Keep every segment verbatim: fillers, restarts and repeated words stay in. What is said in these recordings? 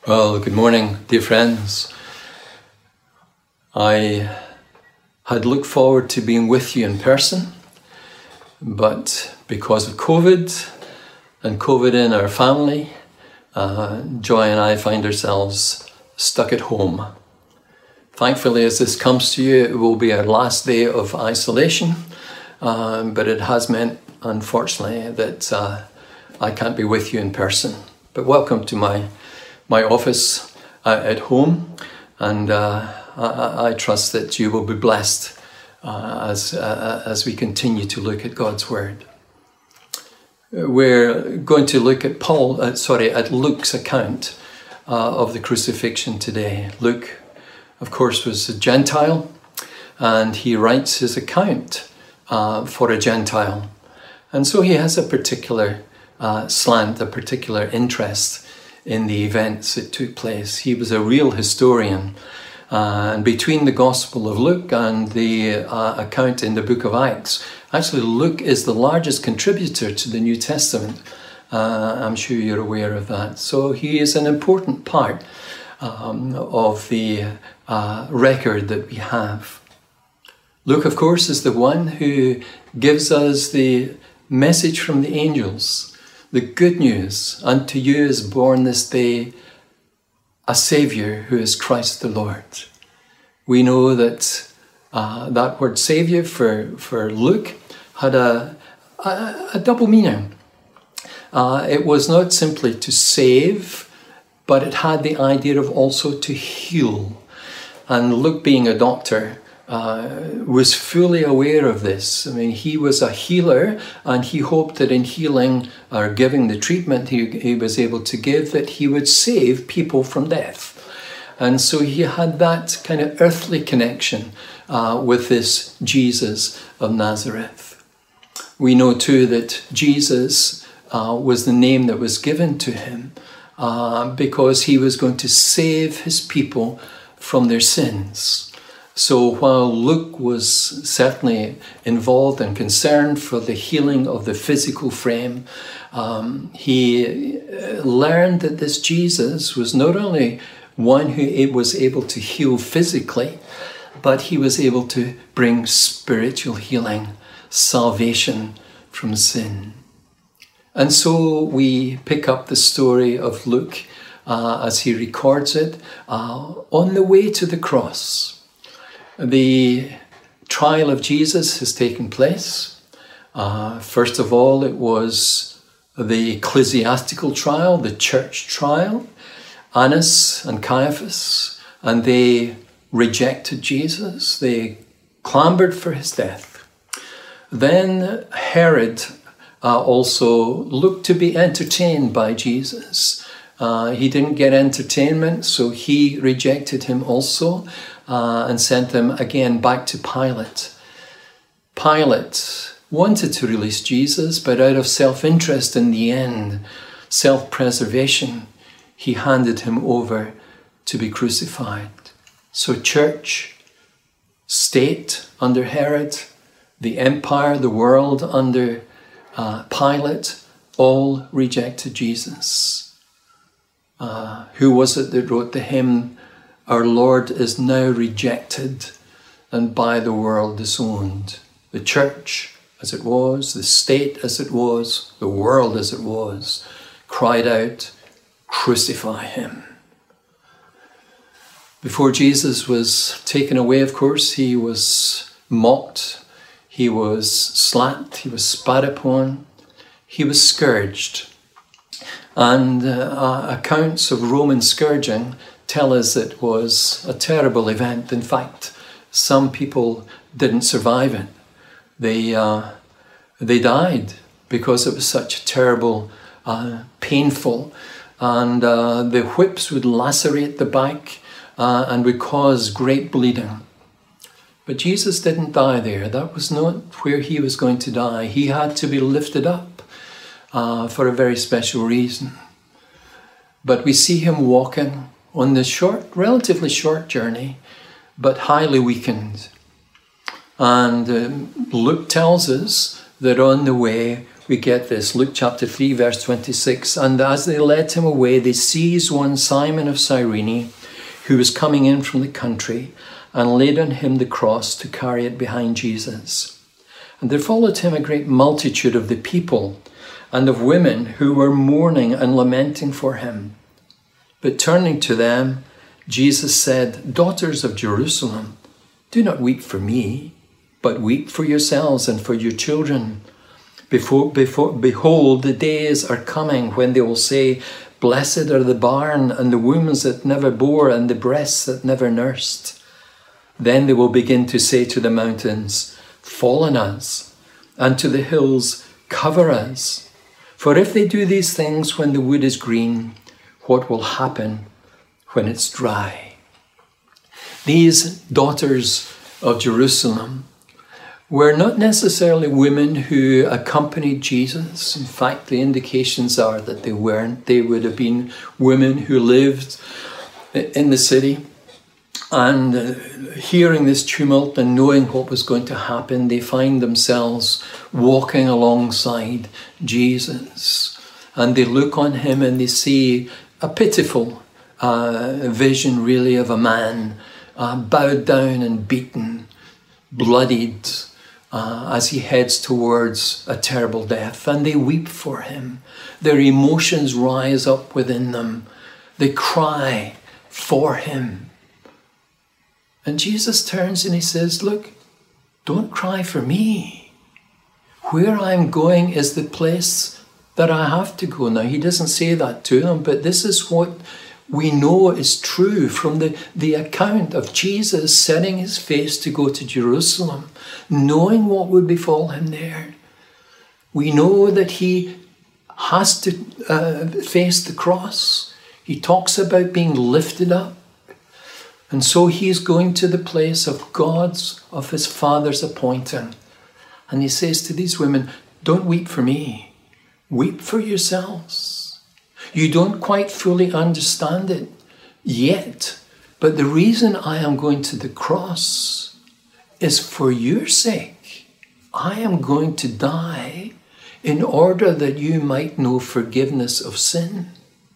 Well, good morning, dear friends. I had looked forward to being with you in person, but because of COVID and COVID in our family, uh, Joy and I find ourselves stuck at home. Thankfully, as this comes to you, it will be our last day of isolation, um, but it has meant, unfortunately, that uh, I can't be with you in person. But welcome to my my office uh, at home, and uh, I, I trust that you will be blessed uh, as uh, as we continue to look at God's Word. We're going to look at Paul, uh, sorry, at Luke's account uh, of the crucifixion today. Luke, of course, was a Gentile, and he writes his account uh, for a Gentile, and so he has a particular uh, slant, a particular interest in the events that took place. He was a real historian. Uh, and between the Gospel of Luke and the uh, account in the book of Acts, actually Luke is the largest contributor to the New Testament. Uh, I'm sure you're aware of that. So he is an important part um, of the uh, record that we have. Luke, of course, is the one who gives us the message from the angels. The good news, unto you is born this day a Saviour who is Christ the Lord. We know that uh, that word Saviour for, for Luke had a, a, a double meaning. Uh, it was not simply to save, but it had the idea of also to heal. And Luke, being a doctor, Uh, was fully aware of this. I mean, he was a healer, and he hoped that in healing or giving the treatment he, he was able to give, that he would save people from death. And so he had that kind of earthly connection uh, with this Jesus of Nazareth. We know too that Jesus uh, was the name that was given to him uh, because he was going to save his people from their sins. So while Luke was certainly involved and concerned for the healing of the physical frame, um, he learned that this Jesus was not only one who was able to heal physically, but he was able to bring spiritual healing, salvation from sin. And so we pick up the story of Luke uh, as he records it uh, on the way to the cross. The trial of Jesus has taken place. Uh, first of all, it was the ecclesiastical trial, the church trial, Annas and Caiaphas, and they rejected Jesus. They clamoured for his death. Then Herod uh, also looked to be entertained by Jesus. Uh, he didn't get entertainment, so he rejected him also. Uh, and sent them again back to Pilate. Pilate wanted to release Jesus, but out of self-interest in the end, self-preservation, he handed him over to be crucified. So church, state under Herod, the empire, the world under uh, Pilate, all rejected Jesus. Uh, who was it that wrote the hymn, "Our Lord is now rejected and by the world disowned"? The church as it was, the state as it was, the world as it was, cried out, "Crucify him." Before Jesus was taken away, of course, he was mocked, he was slapped, he was spat upon, he was scourged. And uh, accounts of Roman scourging tell us it was a terrible event. In fact, some people didn't survive it. They uh, they died because it was such a terrible, uh, painful, and uh, the whips would lacerate the back uh, and would cause great bleeding. But Jesus didn't die there. That was not where he was going to die. He had to be lifted up uh, for a very special reason. But we see him walking on this short, relatively short journey, but highly weakened. And um, Luke tells us that on the way we get this. Luke chapter three, verse twenty-six. And as they led him away, they seized one Simon of Cyrene, who was coming in from the country, and laid on him the cross to carry it behind Jesus. And there followed him a great multitude of the people and of women who were mourning and lamenting for him. But turning to them, Jesus said, Daughters of Jerusalem, do not weep for me, but weep for yourselves and for your children. Before, before, behold, the days are coming when they will say, Blessed are the barn and the wombs that never bore and the breasts that never nursed. Then they will begin to say to the mountains, Fall on us, and to the hills, Cover us. For if they do these things when the wood is green, what will happen when it's dry? These daughters of Jerusalem were not necessarily women who accompanied Jesus. In fact, the indications are that they weren't. They would have been women who lived in the city, and uh, hearing this tumult and knowing what was going to happen, they find themselves walking alongside Jesus. And they look on him and they see a pitiful uh, vision, really, of a man uh, bowed down and beaten, bloodied, uh, as he heads towards a terrible death. And they weep for him. Their emotions rise up within them. They cry for him. And Jesus turns and he says, look, don't cry for me. Where I'm going is the place that I have to go. Now, he doesn't say that to them, but this is what we know is true from the, the account of Jesus setting his face to go to Jerusalem, knowing what would befall him there. We know that he has to uh, face the cross. He talks about being lifted up. And so he's going to the place of God's, of his Father's appointing. And he says to these women, don't weep for me. Weep for yourselves. You don't quite fully understand it yet. But the reason I am going to the cross is for your sake. I am going to die in order that you might know forgiveness of sin.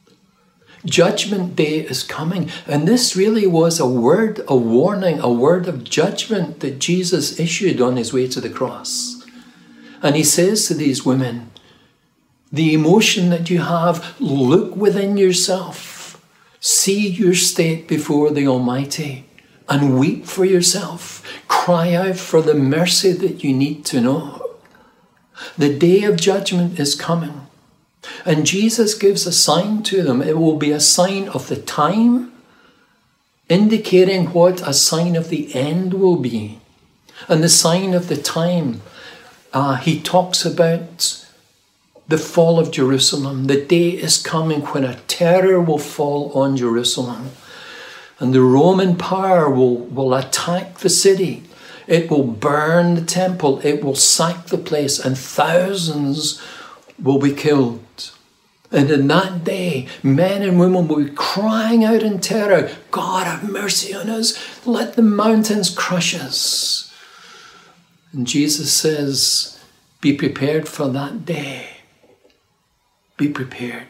Judgment Day is coming. And this really was a word, a warning, a word of judgment that Jesus issued on his way to the cross. And he says to these women, the emotion that you have, look within yourself. See your state before the Almighty and weep for yourself. Cry out for the mercy that you need to know. The day of judgment is coming. And Jesus gives a sign to them. It will be a sign of the time, indicating what a sign of the end will be. And the sign of the time, uh, he talks about the fall of Jerusalem. The day is coming when a terror will fall on Jerusalem. And the Roman power will, will attack the city. It will burn the temple. It will sack the place. And thousands will be killed. And in that day, men and women will be crying out in terror, God, have mercy on us. Let the mountains crush us. And Jesus says, be prepared for that day. Be prepared.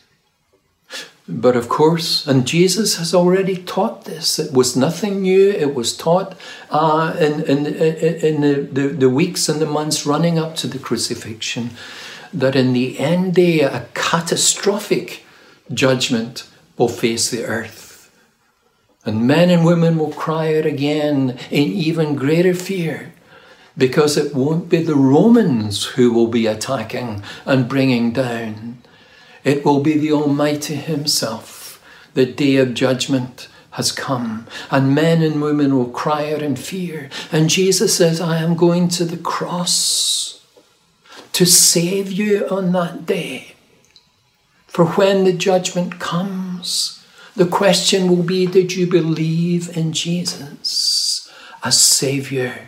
But of course, and Jesus has already taught this. It was nothing new. It was taught uh, in, in, in the, the, the weeks and the months running up to the crucifixion, that in the end day, a catastrophic judgment will face the earth. And men and women will cry out again in even greater fear, because it won't be the Romans who will be attacking and bringing down. It will be the Almighty himself. The day of judgment has come, and men and women will cry out in fear. And Jesus says, I am going to the cross to save you on that day. For when the judgment comes, the question will be, did you believe in Jesus as Saviour?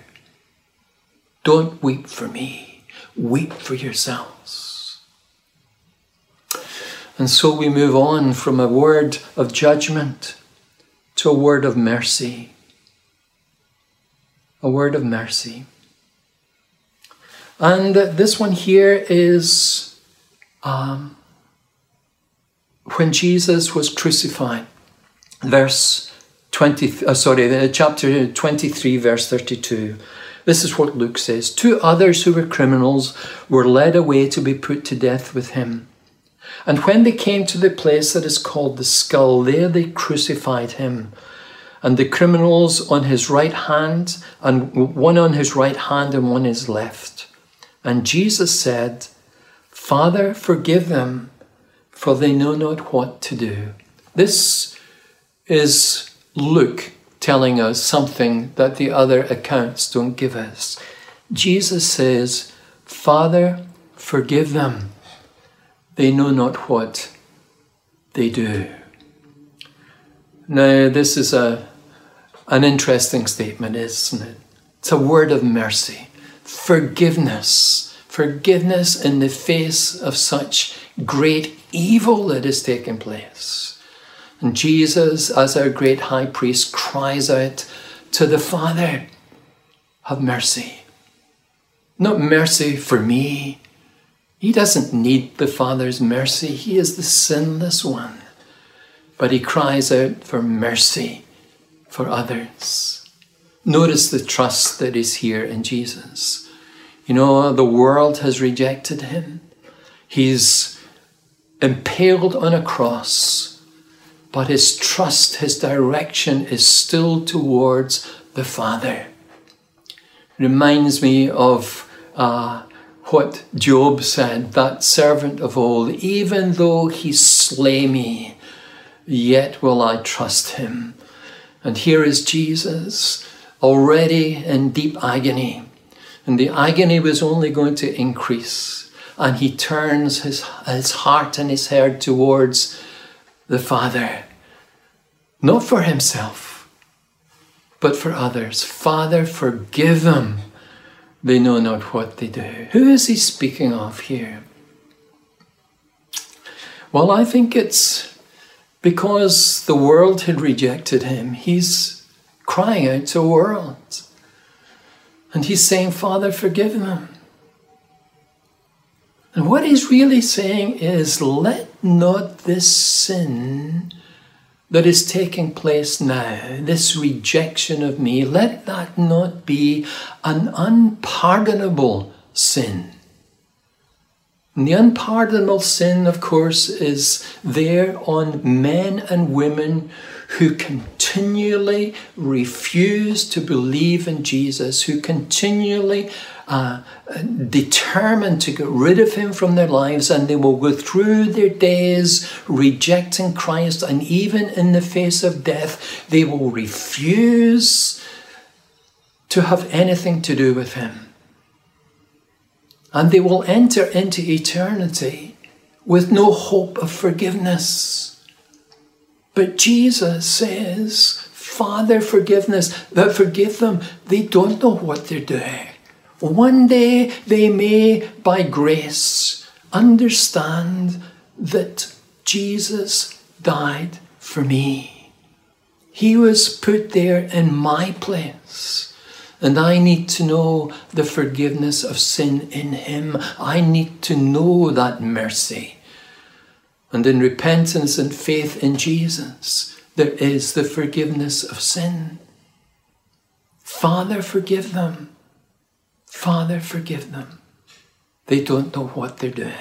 Don't weep for me. Weep for yourselves. And so we move on from a word of judgment to a word of mercy. A word of mercy. And this one here is um, when Jesus was crucified. Verse twenty, uh, sorry, chapter twenty-three, verse thirty-two. This is what Luke says. Two others who were criminals were led away to be put to death with him. And when they came to the place that is called the Skull, there they crucified him, and the criminals on his right hand, and one on his right hand and one his left. And Jesus said, Father, forgive them, for they know not what to do. This is Luke telling us something that the other accounts don't give us. Jesus says, Father, forgive them. They know not what they do. Now, this is a an interesting statement, isn't it? It's a word of mercy. Forgiveness. Forgiveness in the face of such great evil that is taking place. And Jesus, as our great high priest, cries out to the Father, have mercy. Not mercy for me. He doesn't need the Father's mercy. He is the sinless one. But he cries out for mercy for others. Notice the trust that is here in Jesus. You know, the world has rejected him. He's impaled on a cross. But his trust, his direction is still towards the Father. Reminds me of uh, what Job said, that servant of old, even though he slay me, yet will I trust him. And here is Jesus, already in deep agony. And the agony was only going to increase. And he turns his, his heart and his head towards the Father, not for himself, but for others. Father, forgive them. They know not what they do. Who is he speaking of here? Well, I think it's because the world had rejected him. He's crying out to the world. And he's saying, Father, forgive them. And what he's really saying is, let not this sin that is taking place now, this rejection of me, let that not be an unpardonable sin. And the unpardonable sin, of course, is there on men and women who continually refuse to believe in Jesus, who continually uh, determined to get rid of him from their lives, and they will go through their days rejecting Christ, and even in the face of death, they will refuse to have anything to do with him. And they will enter into eternity with no hope of forgiveness. But Jesus says, Father, forgiveness, that forgive them. They don't know what they're doing. One day they may, by grace, understand that Jesus died for me. He was put there in my place. And I need to know the forgiveness of sin in him. I need to know that mercy. And in repentance and faith in Jesus, there is the forgiveness of sin. Father, forgive them. Father, forgive them. They don't know what they're doing.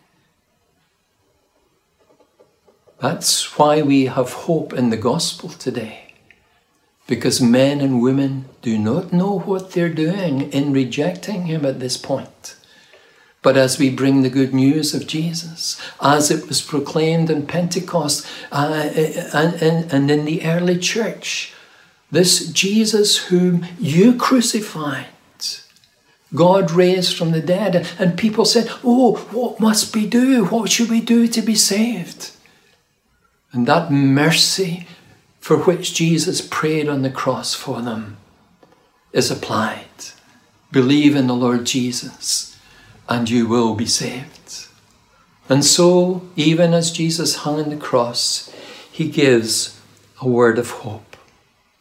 That's why we have hope in the gospel today. Because men and women do not know what they're doing in rejecting him at this point. But as we bring the good news of Jesus, as it was proclaimed in Pentecost uh, and, and, and in the early church, this Jesus whom you crucified, God raised from the dead, and people said, oh, what must we do? What should we do to be saved? And that mercy for which Jesus prayed on the cross for them is applied. Believe in the Lord Jesus and you will be saved. And so, even as Jesus hung on the cross, he gives a word of hope.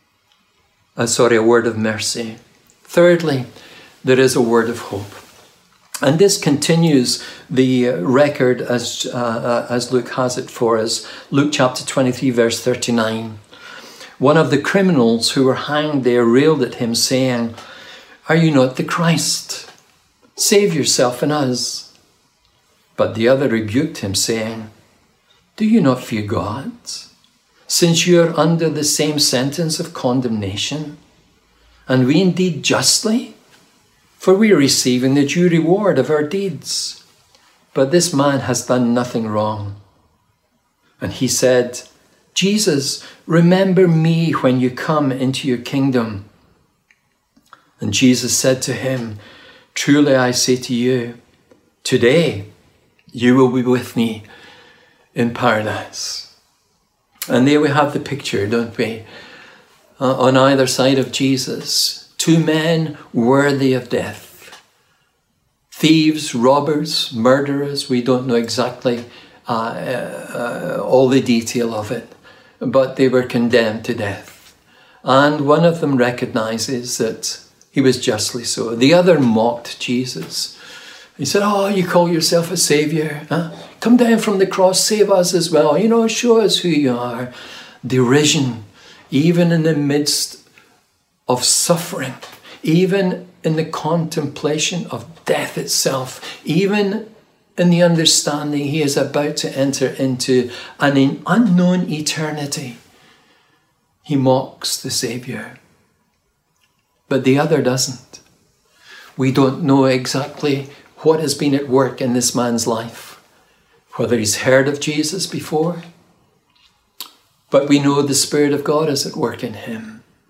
Uh, sorry, a word of mercy. Thirdly, there is a word of hope. And this continues the record as, uh, as Luke has it for us. Luke chapter twenty-three, verse thirty-nine. One of the criminals who were hanged there railed at him, saying, "Are you not the Christ? Save yourself and us." But the other rebuked him, saying, "Do you not fear God, since you are under the same sentence of condemnation? And we indeed justly? For we are receiving the due reward of our deeds. But this man has done nothing wrong." And he said, "Jesus, remember me when you come into your kingdom." And Jesus said to him, "Truly I say to you, today you will be with me in paradise." And there we have the picture, don't we? Uh, on either side of Jesus, two men worthy of death. Thieves, robbers, murderers, we don't know exactly uh, uh, all the detail of it, but they were condemned to death. And one of them recognizes that he was justly so. The other mocked Jesus. He said, "Oh, you call yourself a savior? Huh? Come down from the cross, save us as well. You know, show us who you are." Derision, even in the midst of suffering, even in the contemplation of death itself, even in the understanding he is about to enter into an unknown eternity, he mocks the Saviour. But the other doesn't. We don't know exactly what has been at work in this man's life, whether he's heard of Jesus before, but we know the Spirit of God is at work in him.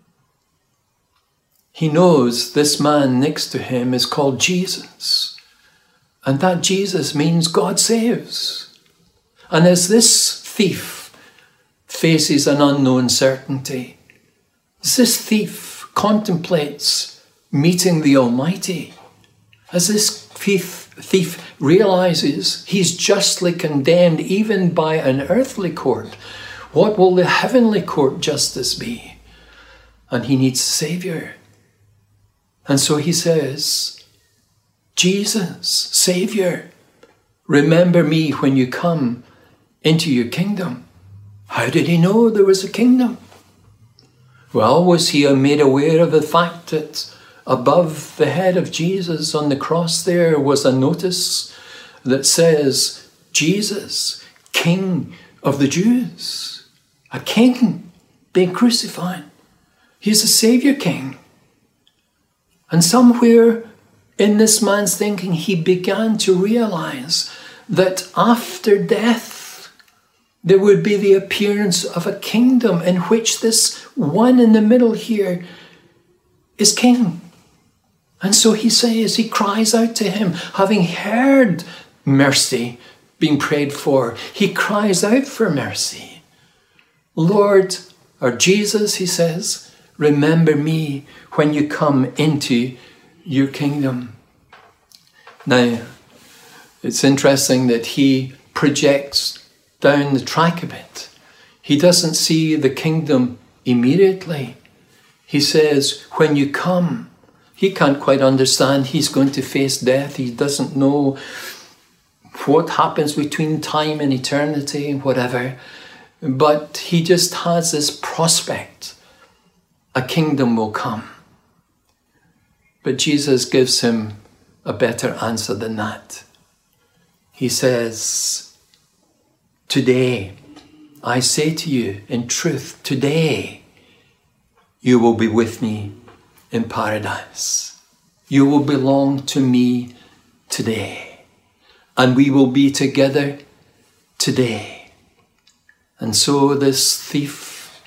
He knows this man next to him is called Jesus, and that Jesus means God saves. And as this thief faces an unknown certainty, as this thief contemplates meeting the Almighty, as this thief, thief realizes he's justly condemned even by an earthly court, what will the heavenly court justice be? And he needs a Saviour. And so he says, "Jesus, Saviour, remember me when you come into your kingdom." How did he know there was a kingdom? Well, was he made aware of the fact that above the head of Jesus on the cross there was a notice that says, "Jesus, King of the Jews." A king being crucified. He's a Saviour King. And somewhere in this man's thinking, he began to realize that after death, there would be the appearance of a kingdom in which this one in the middle here is king. And so he says, he cries out to him, having heard mercy being prayed for, he cries out for mercy. "Lord," or Jesus, he says, "remember me when you come into your kingdom." Now, it's interesting that he projects down the track a bit. He doesn't see the kingdom immediately. He says, when you come. He can't quite understand he's going to face death. He doesn't know what happens between time and eternity and whatever. But he just has this prospect. A kingdom will come. But Jesus gives him a better answer than that. He says, "Today, I say to you, in truth, today, you will be with me in paradise. You will belong to me today. And we will be together today." And so this thief,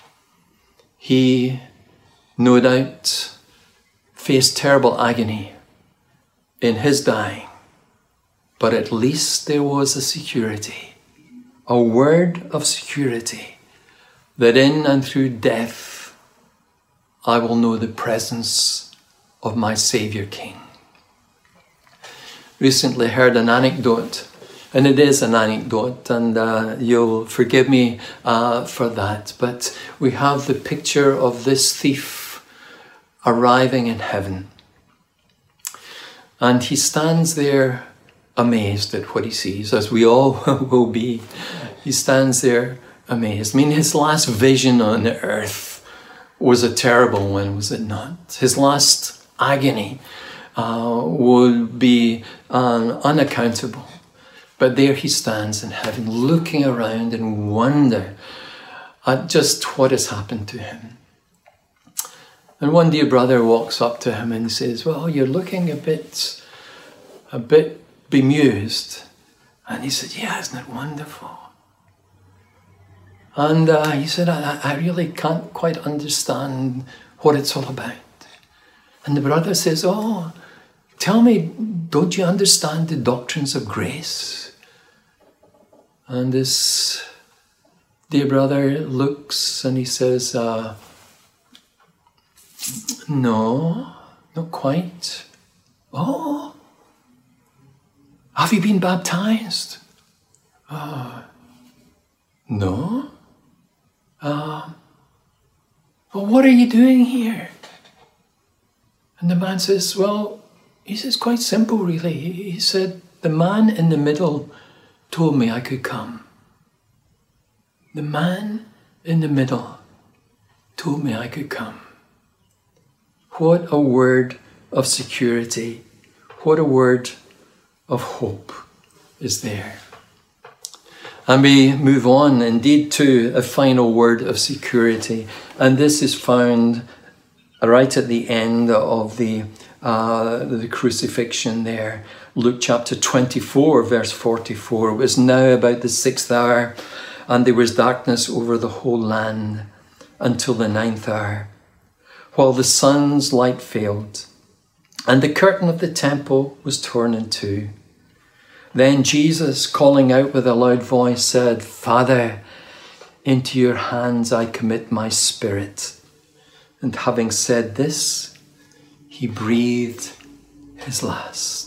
he no doubt faced terrible agony in his dying. But at least there was a security, a word of security, that in and through death, I will know the presence of my Saviour King. Recently heard an anecdote, and it is an anecdote, and uh, you'll forgive me uh, for that, but we have the picture of this thief arriving in heaven. And he stands there amazed at what he sees, as we all will be. He stands there amazed. I mean, his last vision on earth was a terrible one, was it not? His last agony uh, would be uh, unaccountable. But there he stands in heaven, looking around in wonder at just what has happened to him. And one dear brother walks up to him and says, well, you're looking a bit, a bit bemused. And he said, yeah, isn't it wonderful? And uh, he said, I, I really can't quite understand what it's all about. And the brother says, oh, tell me, don't you understand the doctrines of grace? And this dear brother looks and he says, uh, no, not quite. Oh, have you been baptized? Uh, no. Uh, well, what are you doing here? And the man says, well, he says, quite simple, really. He said, the man in the middle told me I could come. The man in the middle told me I could come. What a word of security. What a word of hope is there. And we move on indeed to a final word of security. And this is found right at the end of the, uh, the crucifixion there. Luke chapter twenty-four, verse forty-four. It was now about the sixth hour, and there was darkness over the whole land until the ninth hour, while the sun's light failed, and the curtain of the temple was torn in two. Then Jesus, calling out with a loud voice, said, Father, into your hands I commit my spirit. And having said this, he breathed his last.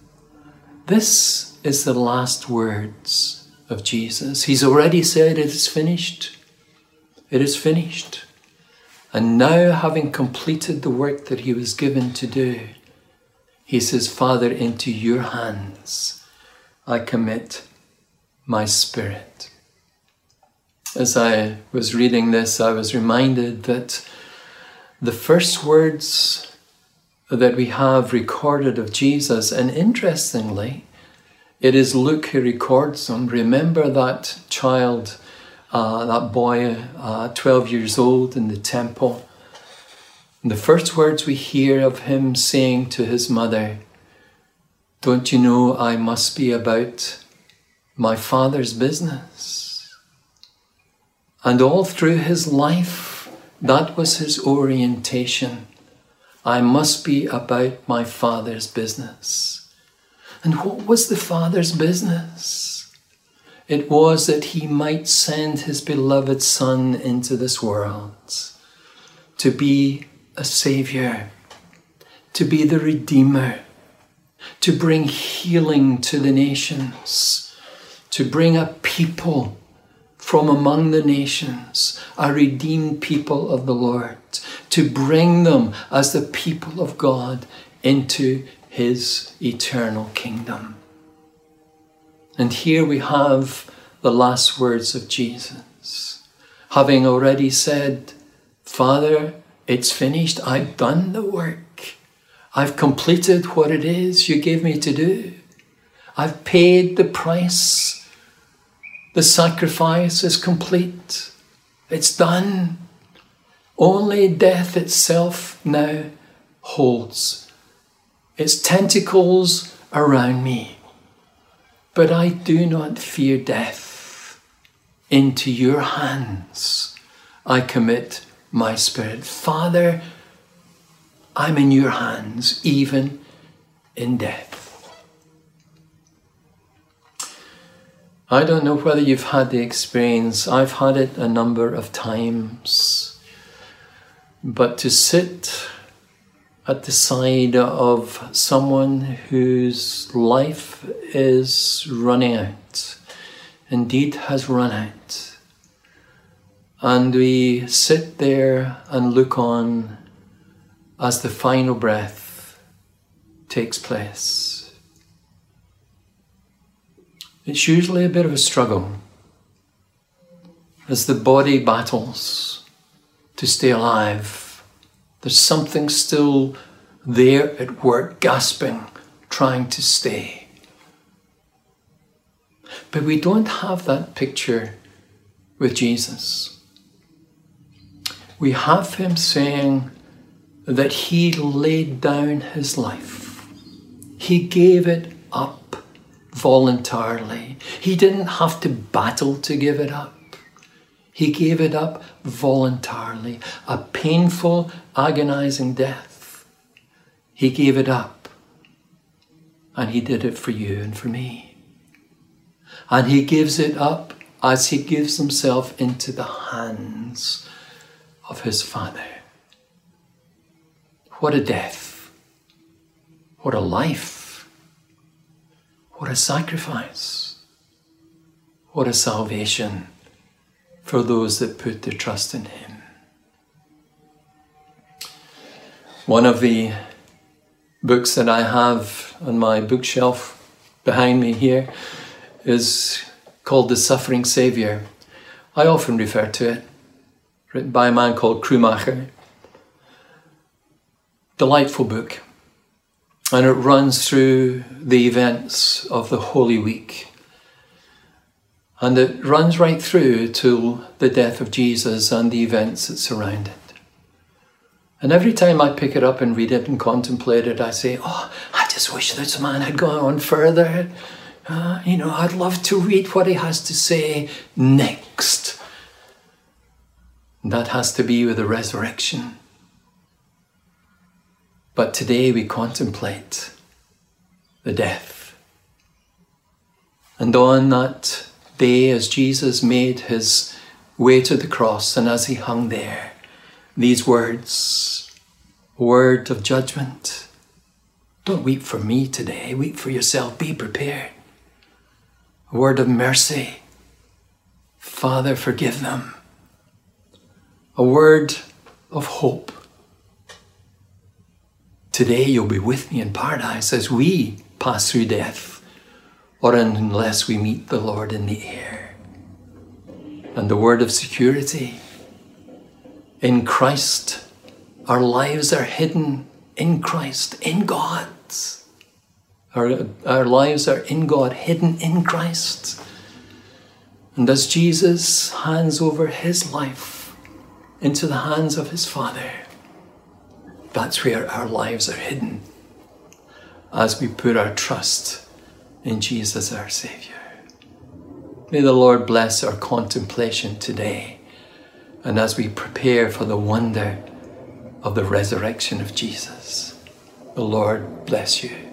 This is the last words of Jesus. He's already said, it is finished. It is finished. And now, having completed the work that he was given to do, he says, Father, into your hands I commit my spirit. As I was reading this, I was reminded that the first words that we have recorded of Jesus, and interestingly, it is Luke who records them. Remember that child, uh, that boy, uh, twelve years old in the temple. And the first words we hear of him saying to his mother, don't you know I must be about my Father's business? And all through his life, that was his orientation. I must be about my Father's business. And what was the Father's business? It was that he might send his beloved Son into this world to be a Saviour, to be the Redeemer, to bring healing to the nations, to bring a people from among the nations, a redeemed people of the Lord, to bring them as the people of God into his eternal kingdom. And here we have the last words of Jesus. Having already said, Father, it's finished. I've done the work. I've completed what it is you gave me to do. I've paid the price. The sacrifice is complete. It's done. Only death itself now holds its tentacles around me. But I do not fear death. Into your hands I commit my spirit. Father, I'm in your hands, even in death. I don't know whether you've had the experience. I've had it a number of times. But to sit at the side of someone whose life is running out, indeed has run out, and we sit there and look on as the final breath takes place. It's usually a bit of a struggle as the body battles to stay alive. There's something still there at work, gasping, trying to stay. But we don't have that picture with Jesus. We have him saying that he laid down his life. He gave it up voluntarily. He didn't have to battle to give it up. He gave it up voluntarily. A painful, agonizing death. He gave it up. And he did it for you and for me. And he gives it up as he gives himself into the hands of his Father. What a death. What a life. What a sacrifice. What a salvation for those that put their trust in him. One of the books that I have on my bookshelf behind me here is called The Suffering Saviour. I often refer to it, written by a man called Krummacher. Delightful book. And it runs through the events of the Holy Week. And it runs right through to the death of Jesus and the events that surround it. And every time I pick it up and read it and contemplate it, I say, oh, I just wish this man had gone on further. Uh, you know, I'd love to read what he has to say next. And that has to be with the resurrection. But today we contemplate the death. And on that day, as Jesus made his way to the cross and as he hung there, these words, word of judgment. Don't weep for me today, weep for yourself, be prepared. A word of mercy. Father, forgive them. A word of hope. Today you'll be with me in paradise as we pass through death, or unless we meet the Lord in the air. And the word of security. In Christ, our lives are hidden in Christ, in God. Our, our lives are in God, hidden in Christ. And as Jesus hands over his life into the hands of his Father, that's where our lives are hidden as we put our trust in Jesus, our Saviour. May the Lord bless our contemplation today, and as we prepare for the wonder of the resurrection of Jesus, the Lord bless you.